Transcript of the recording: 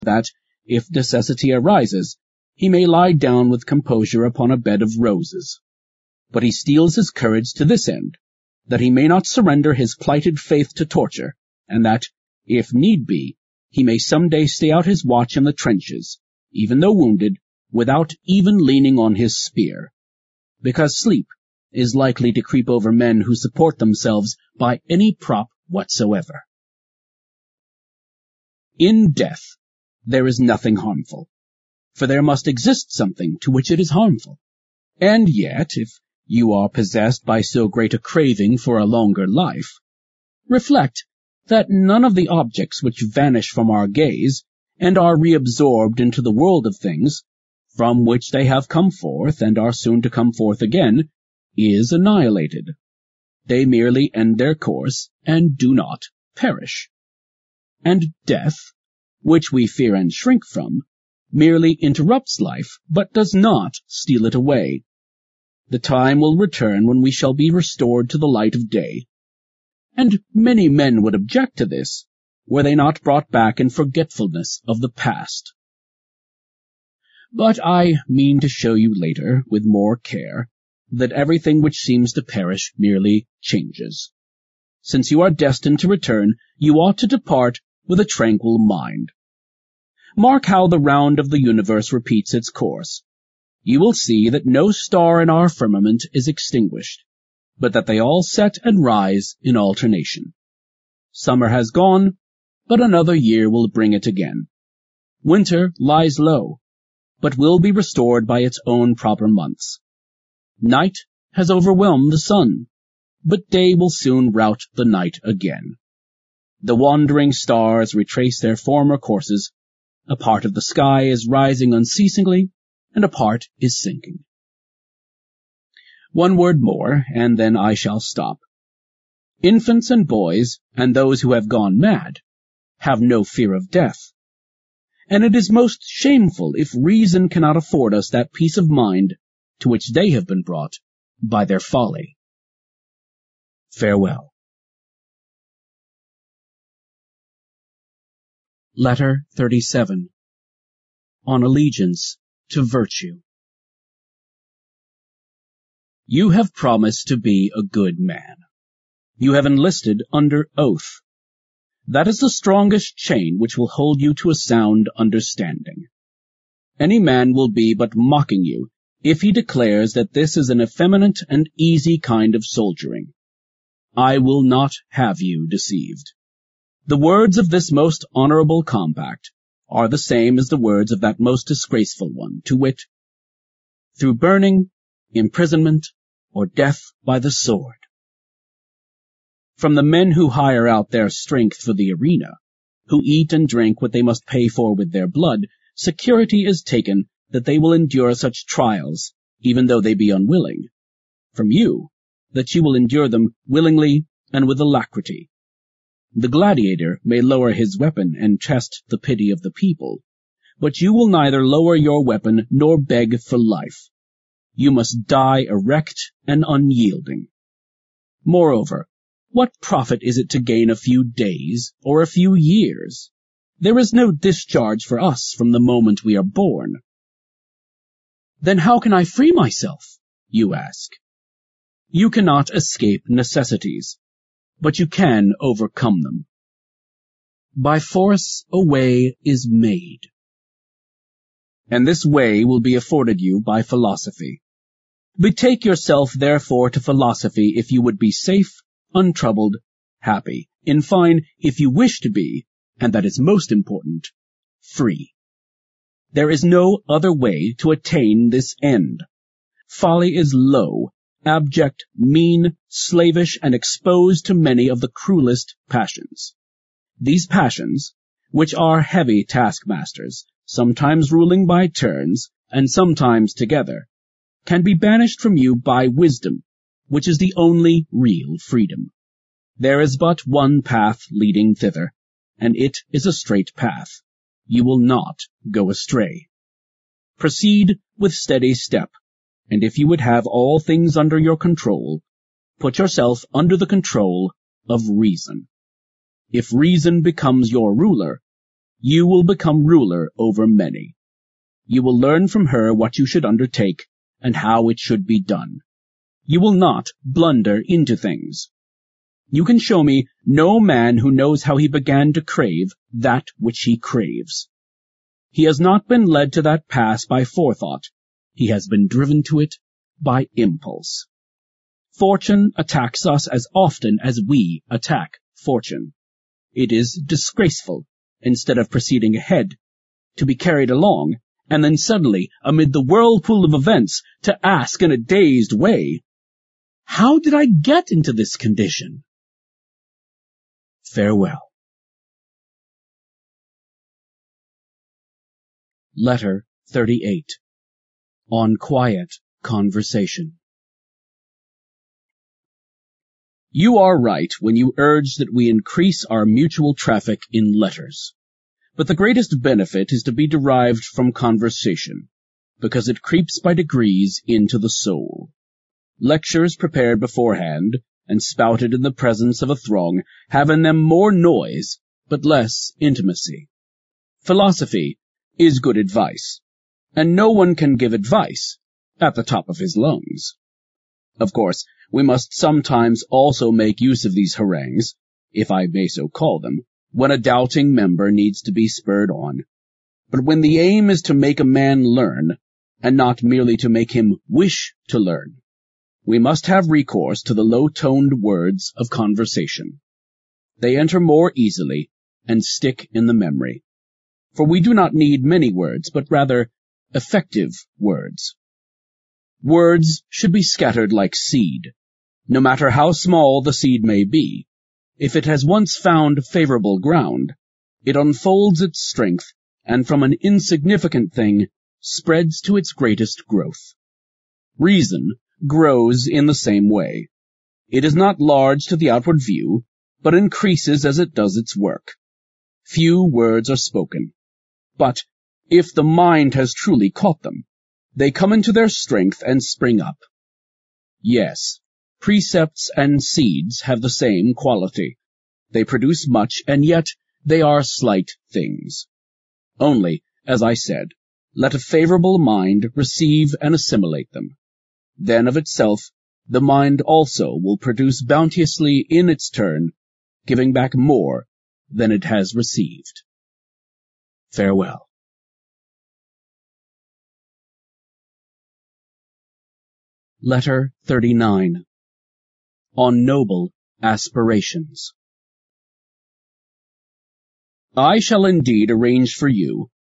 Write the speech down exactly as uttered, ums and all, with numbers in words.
that, if necessity arises, he may lie down with composure upon a bed of roses. But he steels his courage to this end, that he may not surrender his plighted faith to torture, and that, if need be, he may some day stay out his watch in the trenches, even though wounded, without even leaning on his spear, because sleep is likely to creep over men who support themselves by any prop whatsoever. In death there is nothing harmful, for there must exist something to which it is harmful. And yet, if you are possessed by so great a craving for a longer life, reflect that none of the objects which vanish from our gaze and are reabsorbed into the world of things, from which they have come forth and are soon to come forth again, is annihilated. They merely end their course and do not perish. And death, which we fear and shrink from, merely interrupts life, but does not steal it away. The time will return when we shall be restored to the light of day. And many men would object to this, were they not brought back in forgetfulness of the past. But I mean to show you later, with more care, that everything which seems to perish merely changes. Since you are destined to return, you ought to depart with a tranquil mind. Mark how the round of the universe repeats its course. You will see that no star in our firmament is extinguished, but that they all set and rise in alternation. Summer has gone, but another year will bring it again. Winter lies low, but will be restored by its own proper months. Night has overwhelmed the sun, but day will soon rout the night again. The wandering stars retrace their former courses. A part of the sky is rising unceasingly, and a part is sinking. One word more, and then I shall stop. Infants and boys, and those who have gone mad, have no fear of death. And it is most shameful if reason cannot afford us that peace of mind to which they have been brought by their folly. Farewell. Letter thirty-seven. On Allegiance to Virtue. You have promised to be a good man. You have enlisted under oath. That is the strongest chain which will hold you to a sound understanding. Any man will be but mocking you if he declares that this is an effeminate and easy kind of soldiering. I will not have you deceived. The words of this most honorable compact are the same as the words of that most disgraceful one, to wit, through burning, imprisonment, or death by the sword. From the men who hire out their strength for the arena, who eat and drink what they must pay for with their blood, security is taken that they will endure such trials, even though they be unwilling. From you, that you will endure them willingly and with alacrity. The gladiator may lower his weapon and test the pity of the people, but you will neither lower your weapon nor beg for life. You must die erect and unyielding. Moreover, what profit is it to gain a few days or a few years? There is no discharge for us from the moment we are born. Then how can I free myself? You ask. You cannot escape necessities, but you can overcome them. By force a way is made, and this way will be afforded you by philosophy. Betake yourself therefore to philosophy if you would be safe, untroubled, happy, in fine, if you wish to be, and that is most important, free. There is no other way to attain this end. Folly is low, abject, mean, slavish, and exposed to many of the cruelest passions. These passions, which are heavy taskmasters, sometimes ruling by turns, and sometimes together, can be banished from you by wisdom, which is the only real freedom. There is but one path leading thither, and it is a straight path. You will not go astray. Proceed with steady step, and if you would have all things under your control, put yourself under the control of reason. If reason becomes your ruler, you will become ruler over many. You will learn from her what you should undertake and how it should be done. You will not blunder into things. You can show me no man who knows how he began to crave that which he craves. He has not been led to that pass by forethought. He has been driven to it by impulse. Fortune attacks us as often as we attack fortune. It is disgraceful, instead of proceeding ahead, to be carried along, and then suddenly, amid the whirlpool of events, to ask in a dazed way, "How did I get into this condition?" Farewell. Letter thirty-eight. On Quiet Conversation. You are right when you urge that we increase our mutual traffic in letters. But the greatest benefit is to be derived from conversation, because it creeps by degrees into the soul. Lectures prepared beforehand and spouted in the presence of a throng have in them more noise, but less intimacy. Philosophy is good advice, and no one can give advice at the top of his lungs. Of course, we must sometimes also make use of these harangues, if I may so call them, when a doubting member needs to be spurred on. But when the aim is to make a man learn, and not merely to make him wish to learn, we must have recourse to the low-toned words of conversation. They enter more easily and stick in the memory. For we do not need many words, but rather effective words. Words should be scattered like seed. No matter how small the seed may be, if it has once found favorable ground, it unfolds its strength, and from an insignificant thing spreads to its greatest growth. Reason grows in the same way. It is not large to the outward view, but increases as it does its work. Few words are spoken, but if the mind has truly caught them, they come into their strength and spring up. Yes, precepts and seeds have the same quality. They produce much, and yet they are slight things. Only, as I said, let a favorable mind receive and assimilate them. Then of itself the mind also will produce bounteously in its turn, giving back more than it has received. Farewell. Letter thirty-nine. On Noble Aspirations. I shall indeed arrange for you,